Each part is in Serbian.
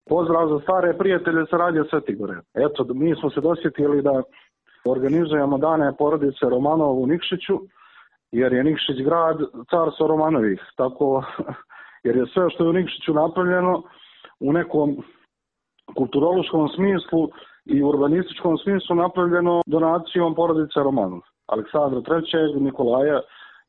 Pozdrav za stare prijatelje sa radija Svetigore. Eto, mi smo se dosjetili da organizujemo dane porodice Romanov u Nikšiću, jer je Nikšić grad carstva Romanovih. Tako, jer je sve što je u Nikšiću napravljeno u nekom kulturološkom smislu i urbanističkom smislu napravljeno donacijom porodice Romanov. Aleksandra III, Nikolaja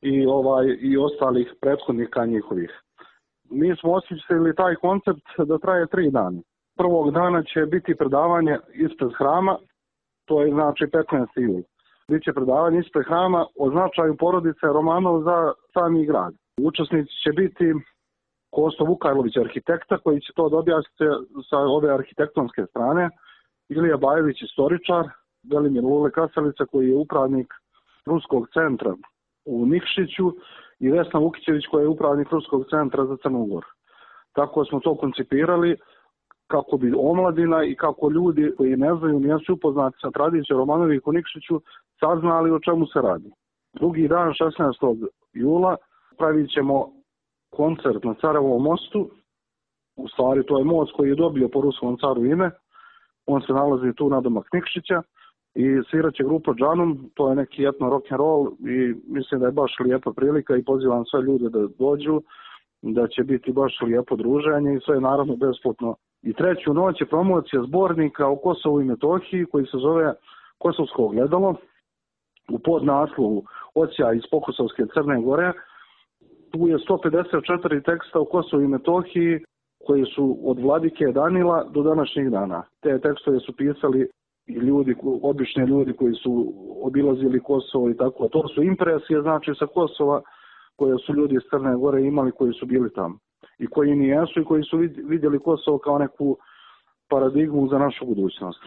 i ostalih prethodnika njihovih. Mi smo osmislili taj koncept da traje 3 dana. Prvog dana će biti predavanje ispred hrama, to je znači 15. jul. Biće predavanje ispred hrama o značaju porodice Romanov za sami grad. Učesnici će biti Kosto Vukajlović, arhitekta, koji će to objasniti sa ove arhitektonske strane, Ilija Bajević, istoričar, Velimir Lule Kasalica, koji je upravnik Ruskog centra u Nikšiću, i Vesna Vukićević, koja je upravnik Ruskog centra za Crnu Goru. Tako smo to koncipirali kako bi omladina i kako ljudi koji ne znaju, nisu upoznati sa tradicijom Romanovih u Nikšiću, saznali o čemu se radi. Drugi dan, 16. jula, pravit ćemo koncert na Carevom mostu. U stvari, to je most koji je dobio po ruskom caru ime. On se nalazi tu nadomak Nikšića i svirat će grupa Džanum, to je neki etno rock'n'roll i mislim da je baš lijepa prilika i pozivam sve ljude da dođu, da će biti baš lijepo druženje i sve je naravno besplatno. I treću noć je promocija zbornika o Kosovu i Metohiji koji se zove Kosovsko ogledalo u podnaslovu Odsja iz Pokosovske Crne Gore. Tu je 154 teksta o Kosovu i Metohiji koji su od vladike Danila do današnjih dana. Te tekstove su pisali i ljudi, obični ljudi koji su obilazili Kosovo i tako. To su impresije, znači, sa Kosova koje su ljudi iz Crne Gore imali koji su bili tamo. I koji nijesu i koji su vidjeli Kosovo kao neku paradigmu za našu budućnost.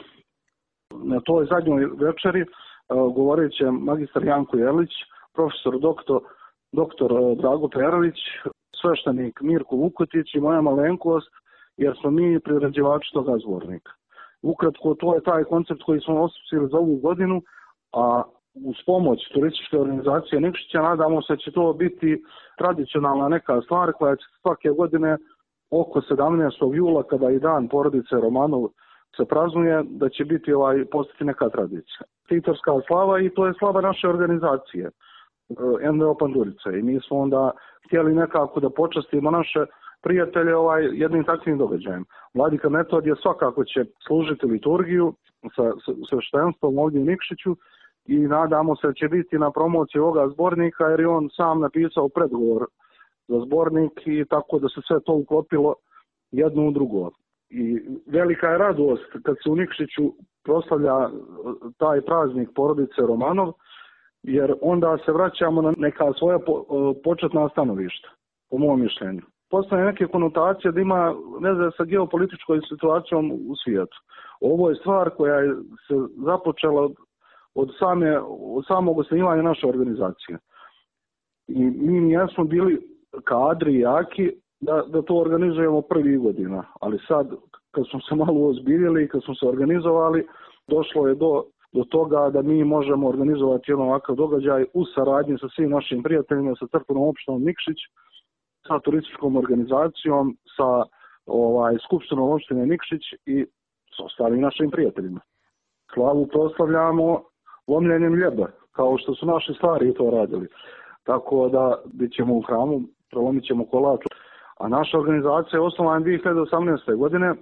Na toj zadnjoj večeri govorit će magistar Janko Jelić, profesor doktor Drago Perović, sveštenik Mirko Vukotić i moja malenkost, jer smo mi priređivači toga zbornika. Ukratko, to je taj koncept koji smo osmislili za ovu godinu, a uz pomoć turističke organizacije Nikšića nadamo se da će to biti tradicionalna neka stvar koja će svake godine oko 17. jula, kada i dan porodice Romanov se praznuje, da će biti postati neka tradicija. Titorska slava i to je slava naše organizacije, NVO Pandurica. I mi smo onda htjeli nekako da počastimo naše prijatelje jednim takvim događajem. Vladika Metodije svakako će služiti liturgiju sa sveštenstvom ovdje u Nikšiću i nadamo se da će biti na promociji ovoga zbornika jer je on sam napisao predgovor za zbornik i tako da se sve to uklopilo jedno u drugo. I velika je radost kad se u Nikšiću proslavlja taj praznik porodice Romanov, jer onda se vraćamo na neka svoja početna stanovišta, po mom mišljenju. Postoje neke konotacije da ima veze sa geopolitičkom situacijom u svijetu. Ovo je stvar koja je se započela od samog osnivanja naše organizacije. I mi nijesmo bili kadri i jaki da to organizujemo prvih godina. Ali sad, kad smo se malo ozbiljili i kad smo se organizovali, došlo je do toga da mi možemo organizovati jedan ovakav događaj u saradnji sa svim našim prijateljima, sa crkvenom opštinom Nikšić, sa turističkom organizacijom, sa skupštinom opštine Nikšić i sa ostalim našim prijateljima. Slavu proslavljamo lomljenjem ljeba, kao što su naši stari to radili. Tako da bit ćemo u hramu, prolomit ćemo kolač. A naša organizacija je osnovana 2018. godine,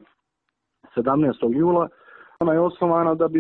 17. jula. Ona je osnovana da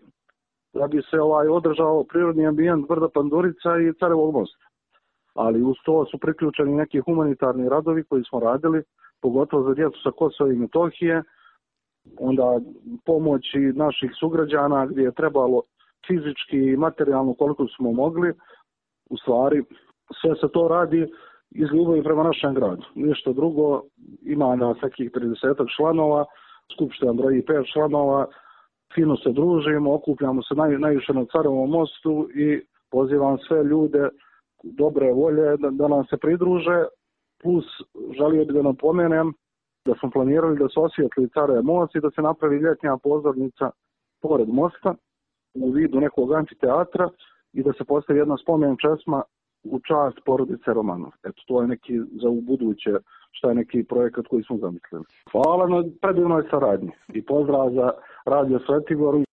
bi se održao prirodni ambijent Brda Pandurica i Carevog mosta. Ali uz to su priključeni neki humanitarni radovi koji smo radili, pogotovo za djecu sa Kosova i Metohije, onda pomoći naših sugrađana gdje je trebalo fizički i materijalno koliko smo mogli. U stvari, sve se to radi iz ljubavi prema našem gradu. Ništa drugo, ima na svakih 30 članova, skupština broji 5 članova, fino se družimo, okupljamo se najviše na Carevom mostu i pozivam sve ljude dobre volje da nam se pridruže, plus želio bih da napomenem da smo planirali da se osvijetli Carev most i da se napravi ljetnja pozornica pored mosta u vidu nekog amfiteatra i da se postavi jedna spomen česma u čast porodice Romanov. Eto, to je neki za ubuduće što je neki projekat koji smo zamislili. Hvala na predivnoj saradnji i pozdrav za Radio Svetigoru.